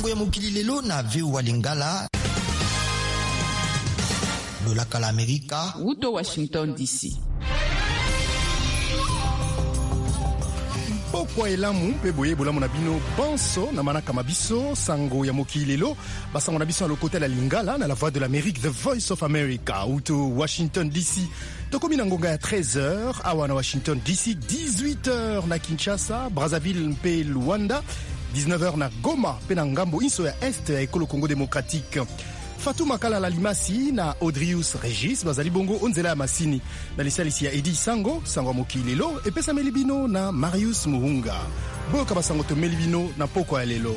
sango ya mokili lelo na VOA Lingala. Lolaka la Amerika. Wuto Washington DC. Pokwa elamu pe boye bolamu na bino banso na manaka mabiso sango ya mokili lelo basango na biso na lokote la Lingala na la voix de l'Amérique, The Voice of America. Wuto Washington DC. Tokomi na ngonga ya 13h awa na Washington DC, 18h na Kinshasa, Brazzaville mpe Luanda, 19h na Goma pe na ngambo inso ya Est ya ekolo Congo Démocratique. Fatou Makala la Limasi na Audrius Regis bazali bongo onzela ya masini na lisalisi ya Edi Sango sango mokili lelo epesa melibino na Marius Muhunga. Boka basango to melibino na poko ya lelo.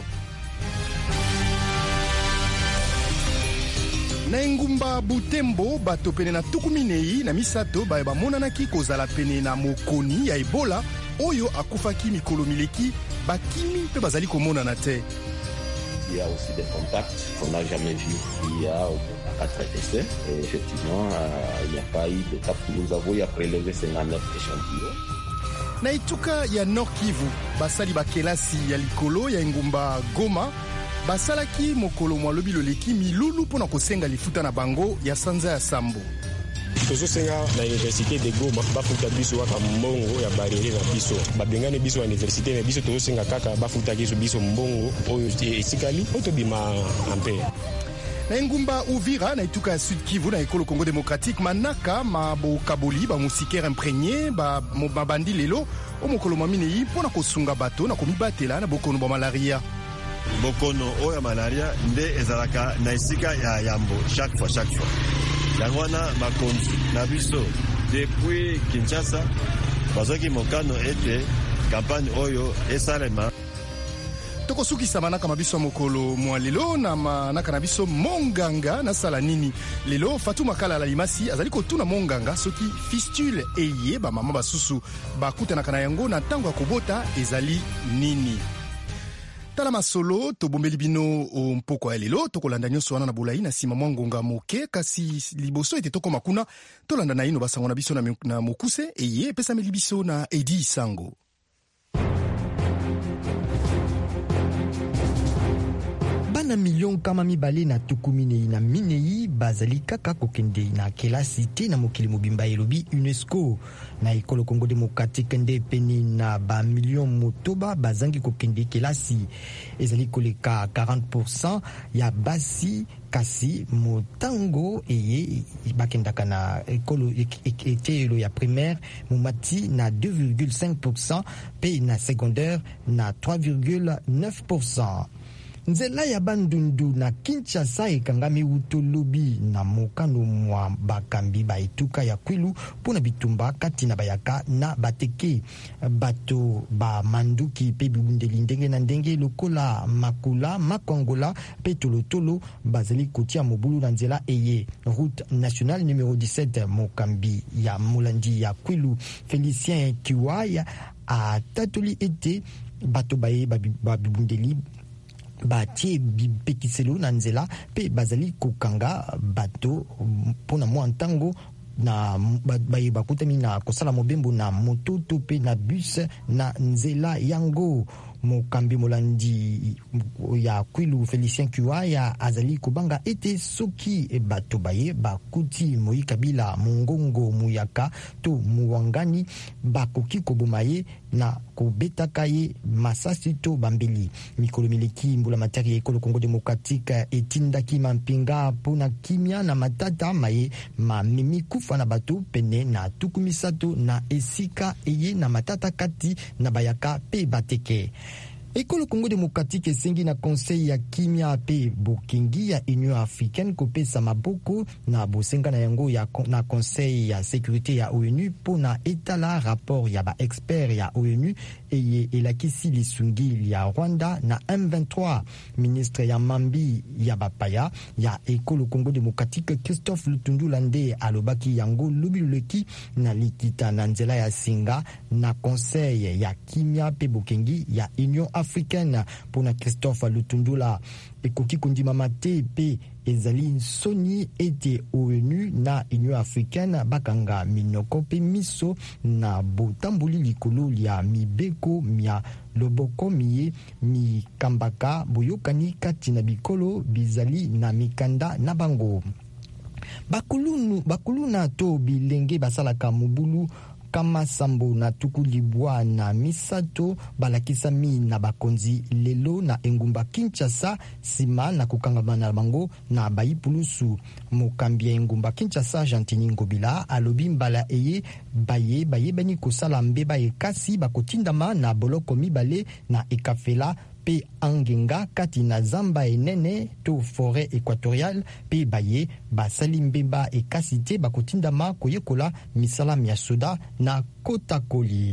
Na engumba Butembo bato pene na tukuminei na misato baye bamonanaki kozala pene na mokoni ya Ebola oyo akufaki mikolo mileki bakimi pe bazali komonana te. Il y a aussi des contacts qu'on n'a jamais vus il y a 4 essais. Et effectivement, il n'y a pas eu de cas que nous avons eu à prélever 59 échantillons. Na ituka ya Nord Kivu, basali bakelasi ya likolo ya engumba Goma, basalaki mokolo mwalobi loleki milulu pona kosenga lifuta na bango ya sanza ya Sambo. Tozosenga na Université de Goma bafuta biso waka mbongo ya barriere na biso babengane biso na université na biso tozosenga kaka bafuta biso mbongo oyo esikali otobima ampe. Na engumba Uvira na ituka ya Sud Kivu na ekolo Congo Démocratique manaka mabokaboli ba musikere imprégné ba mabandi lelo omokolo maminei pona kosunga bato na komibatela na bokono ba malaria. Bokono oya malaria nde ezalaka na esika ya yambo chaque fois. Yangwana makonzi na biso depuis Kinshasa bazoki mokano ete campagne oyo esalema. Toko sukisa manaka mabiso mokolo mwa lelo na manaka na biso monganga na sala nini. Lelo Fatou Makala la Limasi azali kotuna monganga soki fistule eye ba mama basusu bakutanaka na yango na ntango ya kobota ezali nini. Tala masolo to bombeli bino o mpoko ya lelo tokolanda nyonso wana na bolai na sima mwangonga moke kasi liboso ete toko makuna tolanda na ino basango na biso na mokuse eye pesa melibiso na Edi Sango. Bana million kama mibale na tukuminei na minei bazali kaka kokende na kelasi te na mokili mobimba elobi UNESCO na ekolo Congo Démocratique nde peni na ba million motoba bazangi kokende kelasi ezali koleka 40% ya basi kasi motango eye bakendaka na ekolo etelo ya primaire mumati na 2,5% pe na secondaire na 3,9%. Nzela ya bandundu na Kinshasa ekangami utolobi na mokano mwa bakambi ba etuka ya Kwilu pona bitumba kati na bayaka na bateke bato ba manduki pe bibundeli ndenge na ndenge lokola makula makongola pe tolotolo bazali kotia mobulu na nzela eye route nationale numéro 17 mokambi ya mulandi ya Kwilu Félicien Kiwaya a tatoli ete bato baye babibundeli batie bipekiselo na nzela pe bazali kokanga bato pona mwa ntango na baye bakutami na kosala mobembo na moto to pe na bus na nzela yango. Mokambi molandi ya Kwilu Félicien Kiwaya azali kobanga ete soki bato baye bakuti Moi Kabila mongongo muyaka to muwangani bakoki kobomaye na kobetaka ye masasi to bambeli. Mikolo mileki mbula materi ekolo Congo Démocratique etindaki mampinga pona kimia na matata maye mamimi kufa na bato pene na tukumisato na esika eye na matata kati na bayaka pe bateke. Ekolo Congo Démocratique esengi na conseil ya kimia pe bokingi ya Union Africaine kopesa maboko na bosenga na yango ya na conseil ya sécurité ya ONU pona etala rapport ya ba expert ya ONU eye elakisi lisungi ya Rwanda na M23. Ministre ya mambi ya bapaya ya Ekolo Congo Démocratique Christophe Lutundula nde alobaki yango lubileki na likita na nzela ya singa na conseil ya kimia pe bokingi ya Union africaine pona Christophe Lutundula ekoki kondimama te pe ezali soni ete ONU na Union africaine bakanga minoko pe miso na botamboli likolo ya mibeko mia loboko miye mi kambaka boyokani kati na bikolo bizali na mikanda na bango. Bakulu na to bilenge basalaka mobulu kama sambo na tuku libwa na misato balakisa mi na bakonzi lelo na engumba Kinshasa sima na kukangamana na bango na bayipulusu. Mokambi ya engumba Kinshasa Jantini Ngobila alobi mbala eye baye bani kosala mbeba ekasi bakotindama na boloko mibale na ekafela pe angenga kati na zamba enene to forêt équatoriale pe baye basali mbeba ekasi te bakotindama koyekola misala ya soda na kotakoli.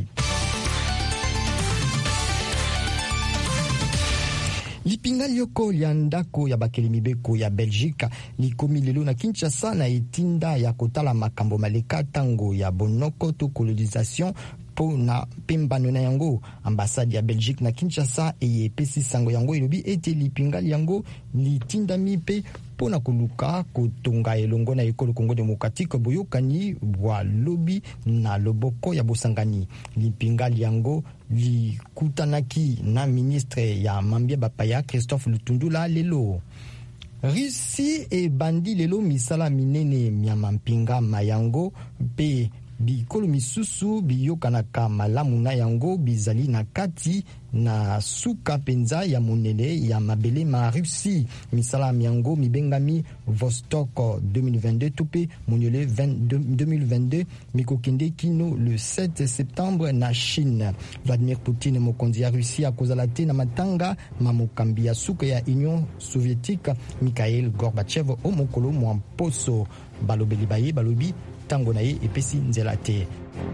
Lipinga lioko ya ndako ya bakeli mibeko ya Belgique likomi lelo na Kinshasa na etinda ya kotala makambo maleka tango ya bonoko to colonisation po na pembano na yango. Ambassade ya Belgique na Kinshasa eyepesi sango yango elobi ete lipinga yango litindami pe pona koluka kotonga elongo na ekolo Congo Démocratique boyokani bwa lobi na loboko ya bosangani. Lipinga yango likutanaki na ministre ya Mambia Bapaya Christophe Lutundula lelo. Russie e bandi lelo misala minene myama mpinga mayango pe bikolo misusu biyokanaka malamu na yango bizali na kati na suka penza ya monene ya mabele ma Russie. Misala yango mibengami Vostok 2022 tupe moniole 2022 mikokende kino le 7 septembre na Chine. Vladimir Poutine mokonzi ya Russie akozala te na matanga mamokambi ya suka ya Union Soviétique Mikhail Gorbachev o mokolo mwa poso balobeli baye balobi tango na ye epesi nzela te.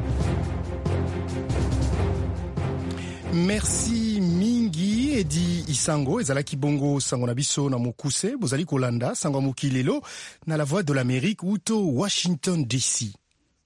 Merci mingi Edi Isango ezalaki bongo sango na biso na mokuse bozali kolanda sango mokilelo na la voix de l'Amérique uto Washington DC.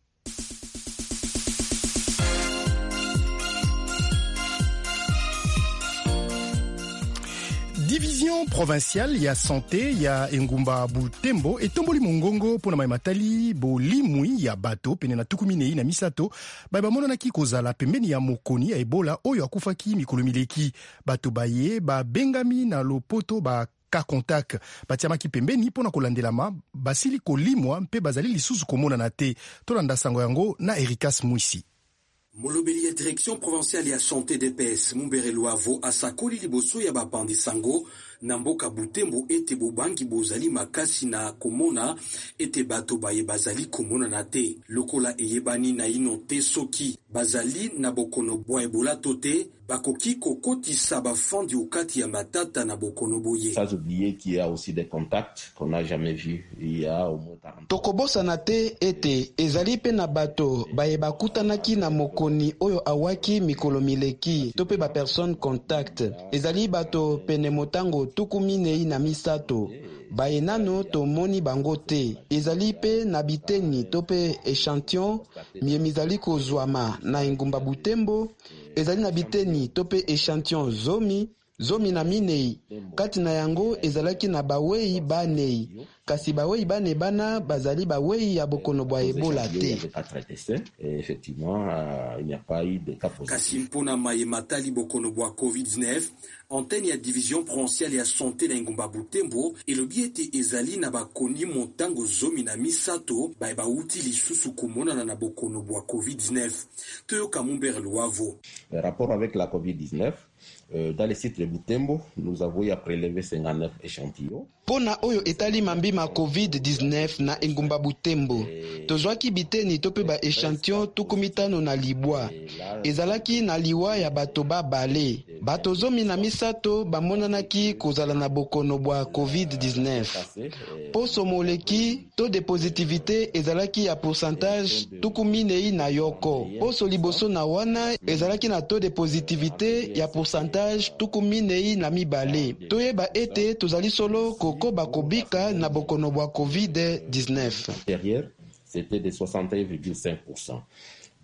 Division provinciale ya santé ya engumba Butembo etomboli mongongo pona maimatali bolimwi ya bato pene na tukuminei na misato bamona na kozala pembeni ya mokoni ya Ebola oyo akufaki mikolo mileki bato baye bengami na lopoto ba ka contact batiamaki pembeni pona kolandelama basili kolimwa mpe bazali lisusu komona na te tolanda sango yango na Ericas Mwisi. Molobeli ya direction provinciale ya santé DPS Mumbere Luavo asakoli liboso ya bapandi sango na mboka Butembo ete bobangi bozali makasi na komona ete bato baye bazali komona na te lokola eyebani na ino te soki bazali na bokono bwa Ebola tote bakoki kokotisa bafandi okati ya matata na bokono boye. Sans oublier qu'il y a aussi des contacts qu'on n'a jamais vus il y a au moins 40. Tokobosa na te ete ezali pe na bato baye bakutanaki na mokoni oyo awaki mikolo mileki to pe ba personne contact ezali bato pene motango tukuminei na misato baye nano tomoni bango te ezali pe na biteni to pe échantillon mie mizali kozwama na engumba Butembo ezali na biteni to pe échantillon zomi na minei kati na yango ezalaki na bawei banei kasi bawei bane bana bazali bawei ya bokono bwa Ebola te. Effectivement, il n'y a pas eu de cas positif. Kasi mpona mayematali bokono bwa COVID-19 antenne ya division provinciale ya santé na engumba Butembo elobi ete ezali na bakoni montango zomi na misato baye bauti lisusu komonana na bokono bwa COVID-19 toyoka Mumbere Luavo. Rapport avec la COVID-19 dans le site de Butembo, nous avons eu à prélever 59 échantillons. Pona oyo etali mambima COVID-19 na engumba Butembo, tozwaki biteni tope ba échantillon tukumitano na libwa. Ezalaki na liwa ya bato bale. Bato zomi na misato bamonanaki kozala na bokono bwa COVID-19. Poso moleki, taux de positivité ezalaki ya pourcentage tukuminei na yoko. Poso liboso na wana ezalaki na taux de positivité ya pourcentage tukuminei na mibale. Toyeba ete tozali solo koko bakobika na bokono bwa COVID-19. Derrière, c'était de 61,5%.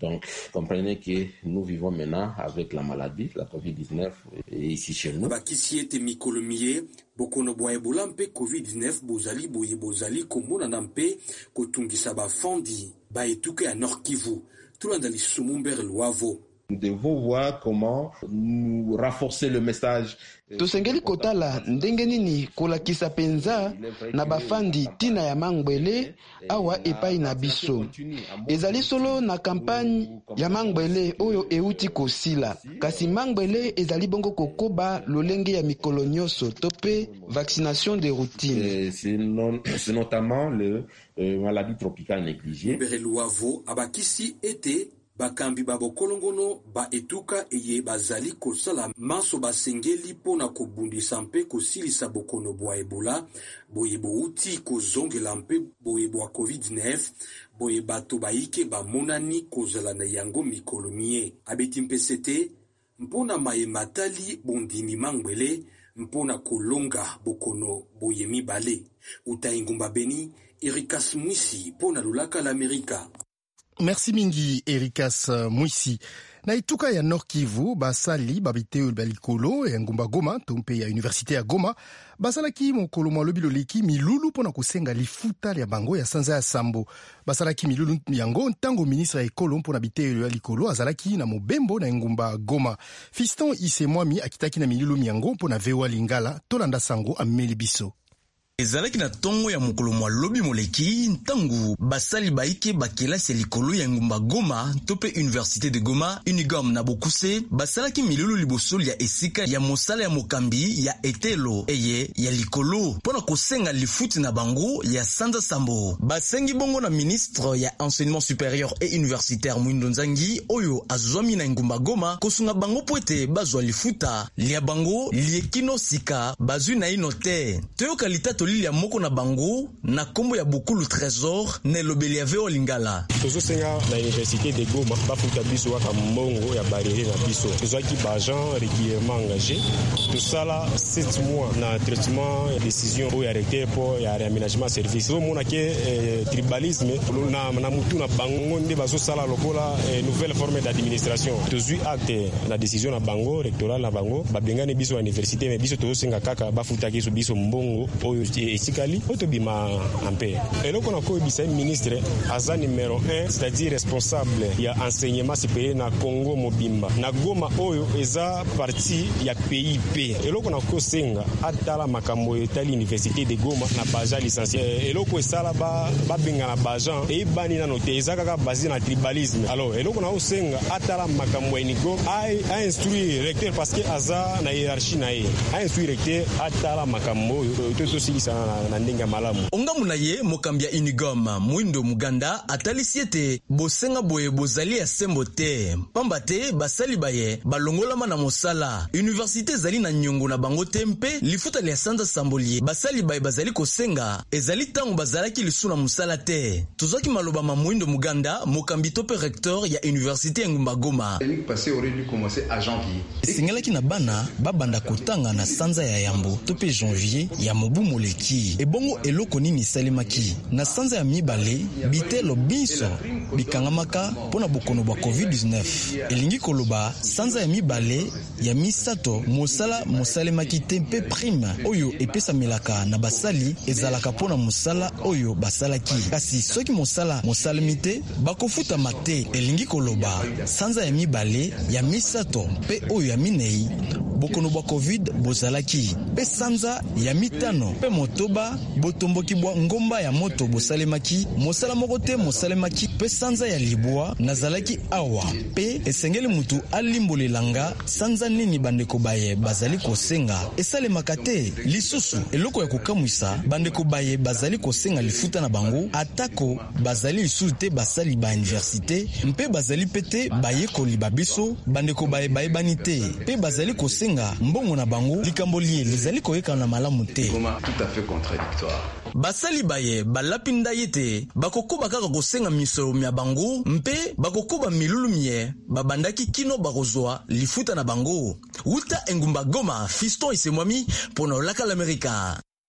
Donc, comprenez que nous vivons maintenant avec la maladie, la COVID-19, ici chez nous. Bakisi ete mikolomie, bokono bwa Ebola mpe COVID-19 bozali boye bozali komona na mpe kotungisa bafandi ba etuka ya Nord Kivu. Tulanda lisusu Mumbere Luavo. Nous devons voir comment nous renforcer le message. Tosengeli kotala ndenge nini kolakisa penza na bafandi tina ya Mangwele awa epai na biso. Ezali solo na campagne ya Mangwele oyo euti kosila. Kasi Mangwele ezali bongo kokoba lolenge ya mikolo nyonso tope vaccination de routine. C'est notamment le maladie tropicale négligée. Mumbere Luavo abakisi ete bakambi babokolongono ba etuka eye bazali kosala maso basengeli pona kobundisa mpe kosilisa bokono bwa Ebola boye bouti kozongela mpe boye bwa COVID-19 boye bato baike bamonani kozala na yango mikolo mie abeti mpesete mpona maye matali bondimi Mangwele mpona kolonga bokono boye mibale utaingumba Beni Erikas Mwisi pona lulaka l'Amerika. Merci mingi Erikas Mwisi. Na ituka ya Nord Kivu basali babite balikolo ya ngumba Goma tompe ya université ya Goma basalaki mokolo malobi loleki milulu pona kusenga lifuta ya bango ya sanza ya sambo. Basalaki milulu yango ntango ministre ya ekolo pona bite ya likolo azalaki na mobembo na ngumba Goma. Fiston Isemwami akitaki na milulu yango pona vewa lingala tolanda sango ameli biso. Ezalaki na tongo ya mokolo mwa lobi moleki ntangu basali baike bakelasi likolo ya ngumba Goma tope Université de Goma Unigom na Bokuse basalaki milulu liboso ya esika ya mosala ya mokambi ya etelo eye ya likolo pona kosenga lifuti na bango ya sanza sambo. Basengi bongo na ministre ya enseignement supérieur et universitaire Mwindo Nzangi oyo azwami na ngumba Goma kosunga bango poete bazwa lifuta lia bango liekino sika bazwi na inote toyo kalita tolili ya moko na bango na kombo ya Bukulu Trésor ne lobeli ya veo lingala. Tozo senga na Université de Goma bafuta biso waka mbongo ya barrière na biso. Tozaki ba agent régulièrement engagé. Tosala 7 mois na traitement décision o ya recteur pour ya réaménagement service. So mona ke tribalisme na mutu na bango nde bazo sala lokola nouvelle forme d'administration. Tozui acte na décision na bango rectoral na bango babengani biso université mais biso tozo senga kaka bafuta biso mbongo oyo esikali otobima ampe. Eloko na ko bisa ministre aza numéro 1 c'est-à-dire responsable ya enseignement supérieur na Congo mobimba. Na Goma oyo eza parti ya PIP. Eloko na ko senga atala makambo etali Université de Goma na baja licencié. Eloko esala ba benga na bajan e bani na note eza kaka basé na tribalisme. Alors eloko na ko senga atala makambo enigo a instruire recteur parce que aza na hiérarchie na ye. A instruire recteur atala makambo to silisa na ndinga malamu. Ongamu na ye mokambia Unigom Mwindo Muganda atalisi ete bosenga boye bozali ya sembo te pamba te basali baye balongolama na mosala université zali na nyongo na bango tempe lifuta ya sanza sambolie basali baye bazali kosenga ezali tango bazalaki lisu na mosala te tozaki maloba ma Mwindo Muganda mokambi tope recteur ya université ya Ngumba Goma. Passé aurait dû commencer à janvier. Singalaki na bana babanda kotanga na sanza ya Yambo tope janvier ya mobu moleki ebongo eloko nini salemaki na sanza ya mibale bitelo biso bikangamaka pona bokono bwa COVID-19 elingi koloba sanza ya mibale ya misato mosala mosalemaki tempe prime oyo epesa melaka na basali ezalaka pona mosala oyo basalaki kasi soki mosala mosalemite bakofuta mate elingi koloba sanza ya mibale ya misato pe oyo ya minei bokono bwa COVID bozalaki pe sanza ya mitano pe motoba botomboki bwa ngomba ya moto bosalemaki mosala moko te mosalemaki pe sanza ya libwa nazalaki awa pe esengeli mutu alimbolelanga sanza nini bandeko baye bazali kosenga esalemaka te lisusu eloko ya kokamwisa bandeko baye bazali kosenga lifuta na bango atako bazali lisusu te basali ba université mpe bazali pete bayekoli babiso bandeko baye bayebani te pe bazali kosenga mbongo na bango likambo lie lizali koyeka na malamu te. Tout à fait contradictoire. Basali baye balapinda yete bakokoba kaka kosenga misolo mya bango mpe bakokoba milulu mie babandaki kino bakozwa lifuta na bango. Uta Ngumba Goma Fiston Isemwami pona olaka l'Amerika.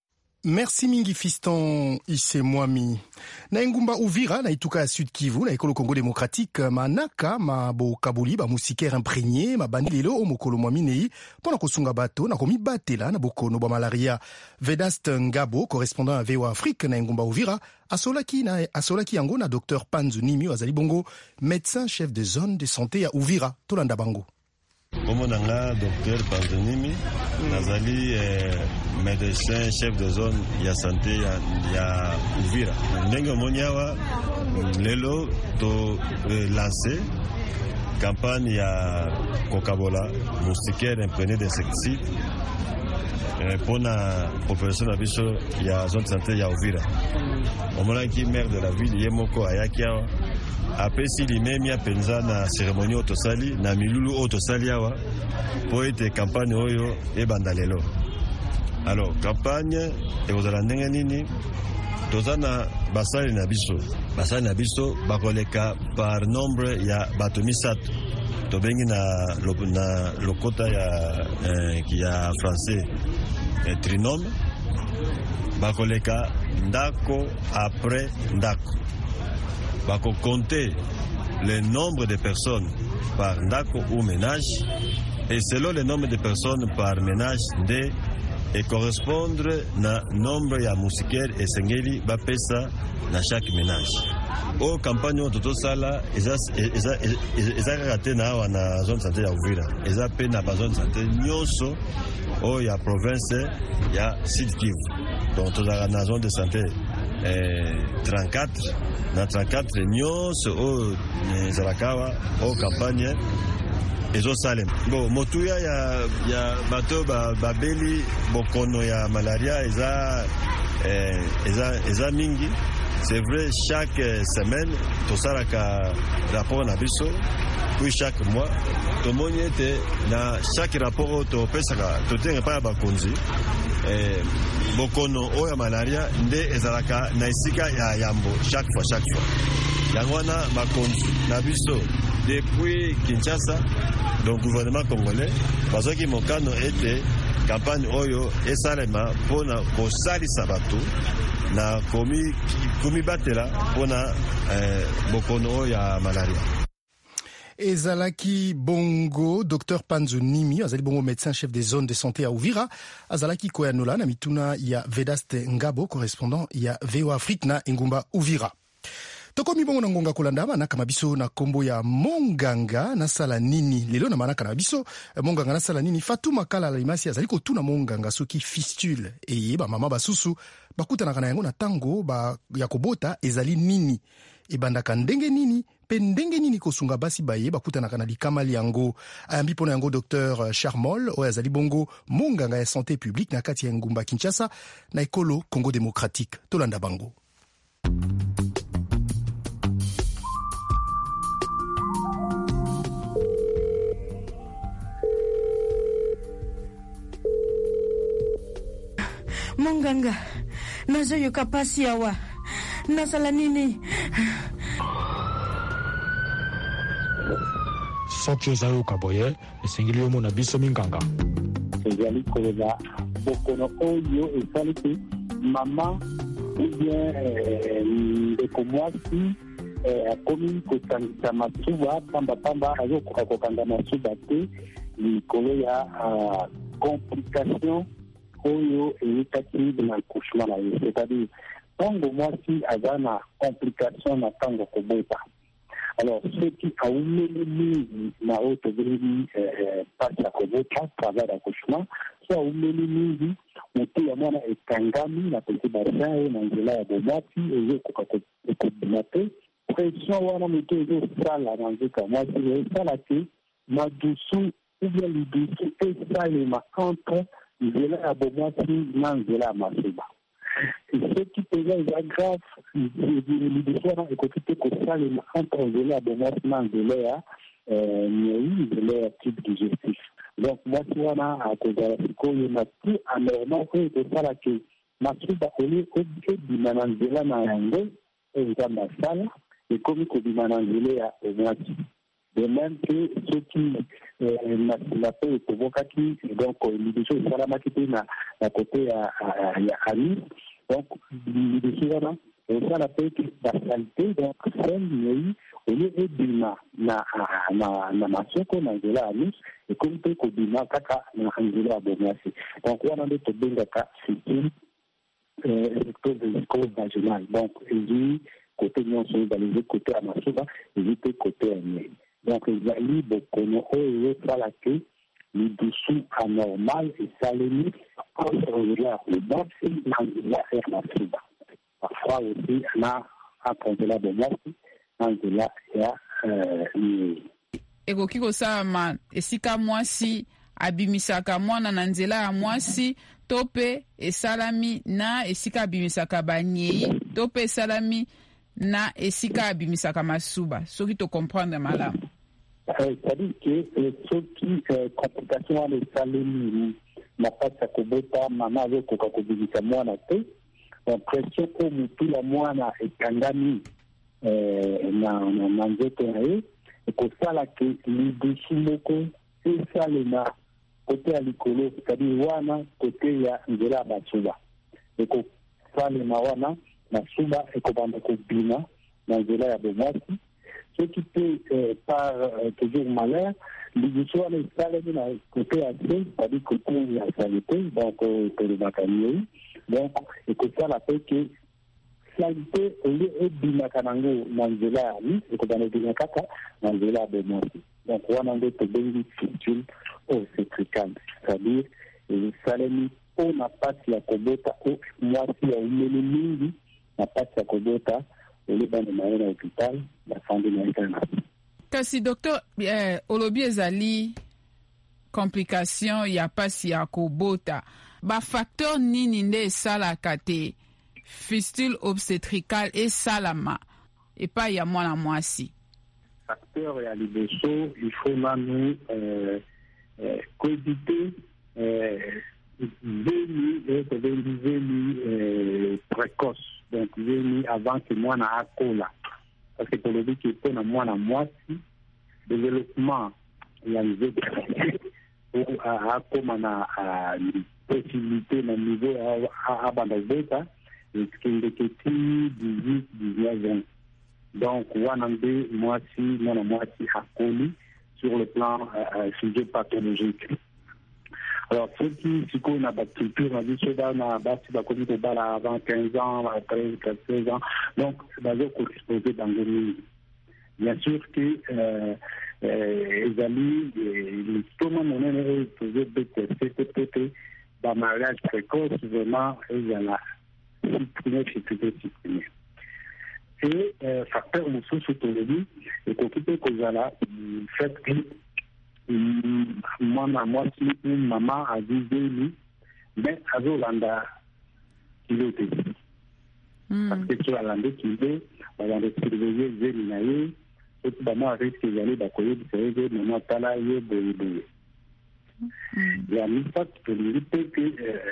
Merci mingi fiston Isemwami. Na engumba Uvira na ituka ya Sud Kivu na ekolo Congo démocratique manaka mabo kabuli ba musikaire imprégné mabandi lelo o mokolo mwa minei pona kosunga bato na komibatela na bokono ba malaria. Vedaste Ngabo, correspondant à VOA Afrique na engumba Uvira, asolaki yango na Dr Panzu Nimi azali bongo médecin chef de zone de santé ya Uvira tolanda bango. Comme nanga Dr Panzunimi nazali médecin chef de zone ya santé ya Uvira. Ndenge monyawa lelo to lancer campagne ya kokabola moustiquaire imprégné d'insecticide pour la population na biso ya zone de santé ya Uvira. Omonaki maire de la ville Yemoko Ayakiawa apesi limemi apenza na cérémonie otosali na milulu otosali awa po ete campagne oyo ebanda lelo. Alors campagne ekozala ndenge nini toza na basali na biso bakoleka par nombre ya bato misato tobengi na lokota ya français trinome bakoleka ndako après ndako bako compter le nombre de personnes par ndako ou ménage et selon le nombre de personnes par ménage et correspondre na nombre ya moustiquaire et sengeli bapesa na chaque ménage. O campagne o toto sala eza kaka na awa na zone santé ya Uvira eza pe na ba zone santé nyonso o ya province ya Sud Kivu. Donc tozala na zone de santé 34 na 34 nyonso o ezalakawa o campagne ezosalema. Bon motuya ya bato babeli bokono ya malaria eza mingi. C'est vrai, chaque semaine, tout ça la rapport na biso, puis chaque mois, tout le monde était dans chaque rapport to pesaka, to tenga pa ba konzi. Bokono o ya malaria nde ezalaka na isika ya yambo chaque fois. Yangwana ba konzi na biso depuis Kinshasa, donc gouvernement congolais, parce que mokano était campagne oyo esalema pona kosalisa bato na komi batela pona bokono ya malaria. Ezalaki bongo Dr Panzu Nimi azali bongo médecin chef des zones de santé à Uvira azalaki koyanola na mituna ya Vedaste Ngabo correspondant ya VOA Afrique na engumba Uvira. Tokomi bongo na ngonga kolanda manaka mabiso na kombo ya monganga na sala nini lelo na manaka na biso monganga na sala nini Fatuma Kala Limasi azali kotuna monganga soki fistule eye ba mama basusu bakutanaka na yango na tango ya kobota ezali nini ebandaka ndenge nini pe ndenge nini kosunga basi baye bakutanaka na likamali yango ayambi pona yango Dr Charmol oyo azali bongo monganga ya santé publique na kati ya ngumba Kinshasa na ekolo Congo démocratique tolanda bango. Monganga, nazoyoka pasi awa. Nasala nini? Soki ozayoka boye, esengeli omona biso minganga. Ezali koza bokono oyo esalisi mama ou bien ndeko mwasi akomi kosangisa masuba pamba azokoka kokanga masuba te likolo ya complication oyo eyekaki na accouchement na ye, c'est-à-dire ntango mwasi aza na complication na ntango kobota. Alors soki aumeli mingi na oyo tobeleli pasi ya kobota travail d'accouchement, so aumeli mingi motu ya mwana ekangami na petit bassin na nzela ya bomwasi ezokoka kobima te. Pression wana motu ezosala na nzoka ya mwasi ezosala te madusu ou bien lidusu esalema entre nzela ya bomwasi na nzela ya masuba. Ce qui peut être grave, lidusu wana ekoki te kosalema entre nzela ya bomwasi na nzela ya nzela ya tube digestif. Donc mwasi wana akozala sikoyo na tout anormal oyo ekosala ke masuba oyo ebima na nzela na yango eza masala ekomi kobima na nzela ya bomwasi. De même que ceux qui na pe tobokaki donc lidusu esalamaki te na kote ya anus donc liboso wana osala mpe ke basalite donc sel oyo ebima na masoko na nzela ya mis ekomi mpe kobima kaka na nzela ya bomwasi. Donc wana nde tobengaka fistule recto-vaginal. Donc ezwi kote nyonso ezali ezwi kote ya masuba ezwi mpe kote ya nye. Donc ezali bokono oyo ezosala ke lidusu anormal esalemi entre la bomwasi na nzela ya masuba. Parfois aussi na entre nzela ya bomwasi na nzela ya nye. Ekoki kosalama esika mwasi abimisaka mwana na nzela ya mwasi to mpe esalami na esika abimisaka banyei to mpe esalami na esika abimisaka masuba, soki to comprendre malamu. C'est-à-dire que soki complication wana esalemi na pasi ya kobota mama azokoka kobimisa mwana te, pression oyo motu ya mwana ekangami na nzoto na ye ekosala ke lidusu moko esalema kote ya likolo, c'est-à-dire wana kote ya nzela ya basuba ekosalema wana masuba ekobanda kobima na nzela ya bomwasi. Soki mpe par toujours malheur lidusu wana esalemi na kote ya se, c'est-à-dire kote ya salite, donc tolobaka nyei, donc ekosala mpe ke salite oyo ebimaka nango na nzela ya mis ekobanda ebima kaka na nzela ya bomwasi. Donc wana nde tobengi fistule obstétricale, c'est-à-dire esalemi mpo na pasi ya kobota o mwasi ya umeli mingi na pasi ya kobota ole bandema ye na hôpital bafandi na ekana. Kasi docteur olobi ezali complication ya pasi ya kobota, bafacteur nini nde esalaka te fistule obstétricale esalama epai ya mwana mwasi? Facteur ya liboso il faut nanu cohabiter veni précoce, donc veni avant que mwana akola, parce que tolobi ki mpona mwana mwasi développement ya nzete ou akoma na possibilité na niveau abanda kobota ekendeketi 18-19 ans. Donc wana nde mwasi mwana mwasi akoli sur le plan physiopathologique. Alors ceux qui sikoyo na baculture na biso bana basi bakomi kobala avant 15 ans, 13, 14 ans, donc bazokoexpose bango mingi. Bien sûr que ezali litoma monene oyo tozobetese te pete bamariage précoce vraiment ezala supprimer. Et facteur mosusu tolobi ekoki mpe kozala fait que mwana mwasi mama azizeli mais azolanda kilo te, parce que soki alande kilo bazanda surveiller zeli na ye, soki bamwa risque ezali bakoyebisa ye ze mama tala ye boyeboye. Ya misatu tolingi mpe ke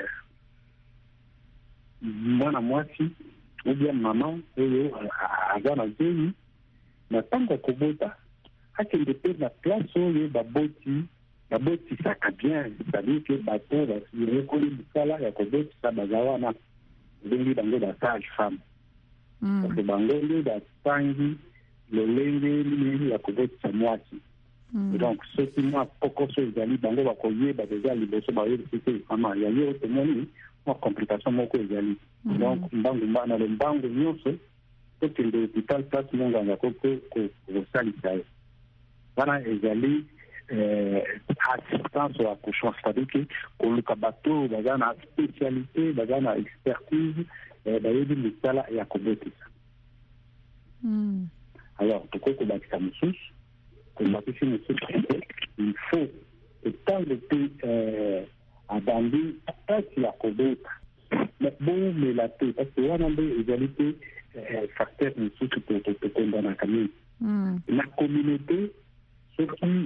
mwana mwasi ou bien mama oyo aza na zeli na ntango ya kobota akende mpe na place oyo babotisaka bien, c'est-à-dire que bato bayekoli misala ya kobotisa baza wana ndenge bango basage femme, parce que bango nde basangi lolenge nini ya kobotisa mwasi. Donc soki mwa pokoso ezali bango bakoyeba deja liboso bayebisi te mama ya ye otomoni mwa complication moko ezali. Donc mbangu na lombangu nyonso tokende hôpital place monganga kosalisa ye. Wana ezali assistance au accouchement, c'est-à-dire que koluka bato baza na spécialité, baza na expertise bayebi misala ya kobotisa. Alors tokoki kobakisa mosusu kobakisi mosusu il faut etango mpe abandi pasi ya kobota bomela te, parce que wana nde ezali mpe facteur mosusu tokondanaka mingi na communauté. Soki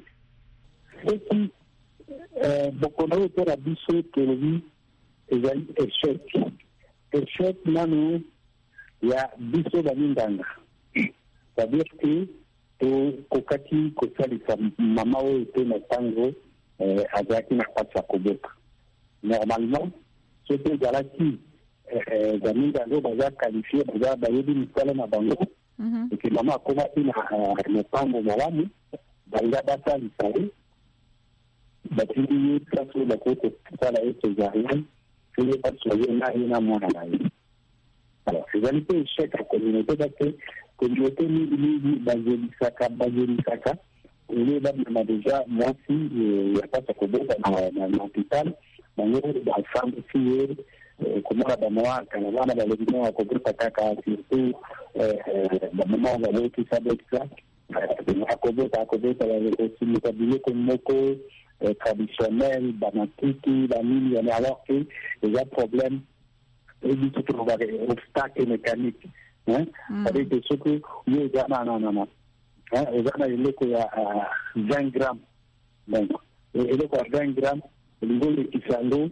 bokono oyo mpona biso tolobi ezali échec nanu ya biso baminganga, c'est-à-dire que tokokaki kosalisa mama oyo te na ntango azalaki na pasi ya kobota. Normalement soki ezalaki bamingi yango baza qualifié baza bayebi misala na bango eke mama akomaki na mopango malamu balinga basalisa ye batindi ye place oyo bakoki kosala ye césarienne eye basoye na ye na mwana na ye. Alors ezali mpe échec ya communauté parce que communauté mingi bazelisaka oyo babima déjà mwasi ya pasi ya kobota na hôpital bango bafambisi ye komona banoir kana bana balobino ya kobota kaka surtout bamama balokisa botisa akobota bakosimisa biloko moko traditionnel banatiki banini yani alors que eza problème ebi tutoloba obstacle mécanique avec que soki yo eza eza na eloko ya 20 grammes donc eloko ya 20 grammes elingo olekisa yango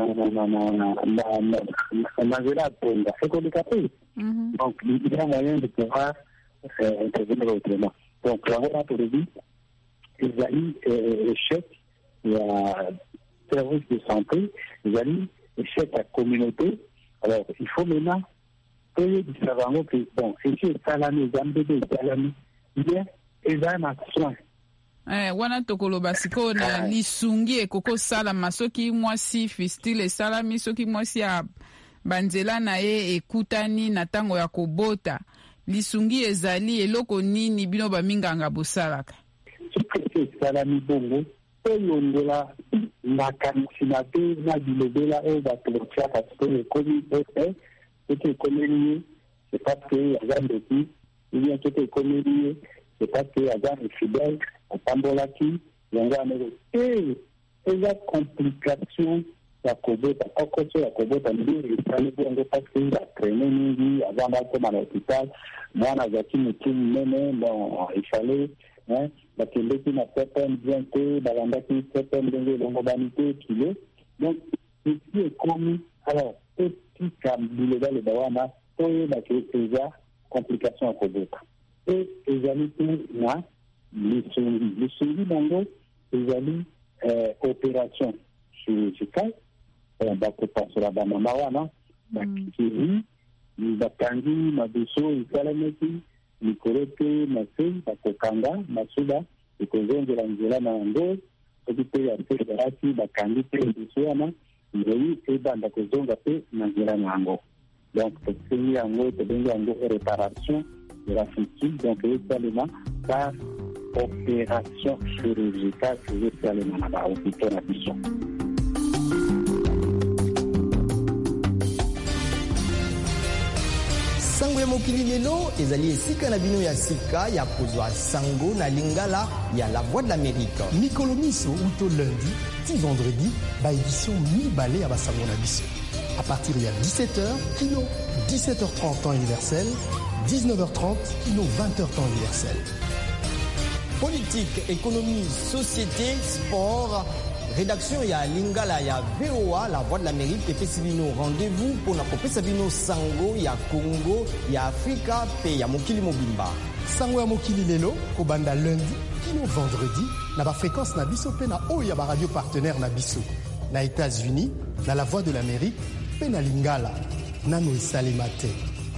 na nzela ya tonga ekoleka te. Donc il y a moyen de pouvoir intervenir autrement. Donc yango na tolobi ezali échec ya service de santé, ezali échec ya communauté. Alors il faut maintenant oyebisa bango ke bon esi esalami eza mbebe esalami bien eza na soin. Wana tokoloba sikoyo na lisungi ekokosalama soki mwasi fistile esalami soki mwasi ya banzela na ye ekutani na ntango ya kobota lisungi ezali eloko nini bino baminganga bosalaka? Soki esalami bongo elongola makanisi na te na bilobela oyo bato botiaka sikoyo ekomi ete soki ekomeli ye c'est parce que aza ndeki ou bien soki ekomeli ye c'est parce que aza infidèle atambolaki yango ameko te eza complication ya kobota kokoso ya kobota ndenge esali bongo parce que atraine mingi azanga koma na hôpital mwana azaki motu monene bon ifale bakendeki na certaine bien te babandaki certaine ndenge elongo bani te kilo donc esi ekomi alors etika bilobaloba wana oyebaki eza complication ya kobota e ezali te na lisungi bango ezali opération chirurgicale bakopasola bamama wana bakiri bakangi mabiso esalamaki likolo te na se bakokanga masuba ekozongela nzela na yango soki te ya se ezalaki bakangi te libiso wana nzoi ebanda kozonga te na nzela na yango. Donc tosengi yango tobengi yango réparation de la fistule, donc esalema par opération chirurgicale ezosalema na bahopitau na biso. Sango ya mokili lelo ezali esika na bino ya sika ya kozwa sango na lingala ya La Voix de l'Amérique. Mikolo miso uto lundi ti vendredi ba édition mibale ya basango na biso. À partir de 17h, kino 17h30 temps universel, 19h30, kino 20h temps universel. Politique, économie, société, sport, rédaction ya lingala ya VOA, La Voix de l'Amérique, epesi bino rendez-vous pour na kopesa bino sango ya Congo, ya Afrika, pe ya mokili mobimba. Sango ya mokili lelo, kobanda lundi, kino vendredi, na ba fréquence na biso pe na oyo ya ba radio partenaire na biso. Na États-Unis, na La Voix de l'Amérique, pe na lingala, nano esalema te.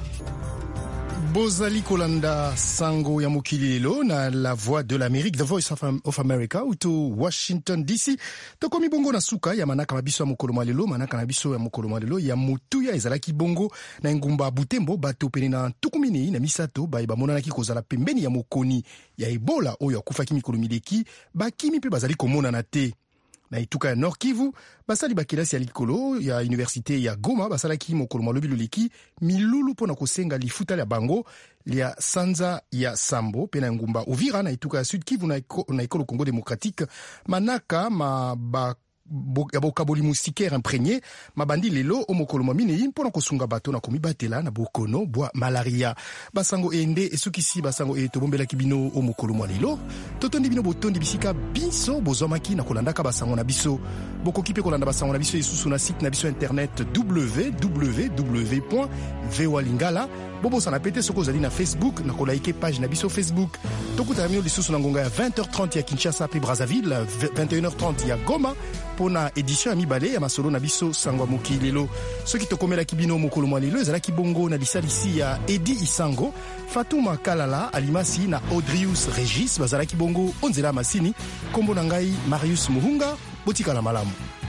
Bozali kolanda sango ya mokili lelo na La Voix de l'Amérique, The Voice of America, uto Washington DC. Tokomi bongo na suka ya manaka na biso ya mokolo malelo, manaka na biso ya mokolo malelo ya motuya ezalaki bongo na ngumba Butembo bato pene na tukumini na misato ba bamonanaki kozala pembeni ya mokoni ya Ebola oyo akufaki mikolo mileki bakimi pe bazali komona na te. Na ituka ya Nord Kivu, basali bakelasi ya likolo ya université ya Goma, basalaki mokolo malobi loleki milulu pona kosenga lifuta ya bango lia sanza ya Sambo, pena ngumba Uvira na ituka ya Sud Kivu na ekolo Congo démocratique, manaka ya bokaboli moustiquaire imprégné, mabandi lelo omokolo mamine mpona kosunga bato na komibatela na bokono bwa malaria. Basango ende esukisi basango tobombelaki bino omokolo mwa lelo. Totondi bino botondi bisika biso bozomaki na kolandaka basango na biso. Bokoki pe kolanda basango na biso esusu na site na biso internet www.voalingala bobosana pete soko ozali na Facebook na kolaike page na biso Facebook. Tokutana mino lisusu na ngonga ya 20h30 ya Kinshasa pe Brazzaville, 21h30 ya Goma pona édition ya mibale ya masolo na biso sango moki lelo. Soki tokomelaki bino mokolo mwa lelo ezalaki bongo na lisalisi ya Edi Isango, Fatuma Kalala Alimasi na Audrius Regis bazalaki bongo onzela masini. Kombo na ngai Marius Muhunga, botika la malamu.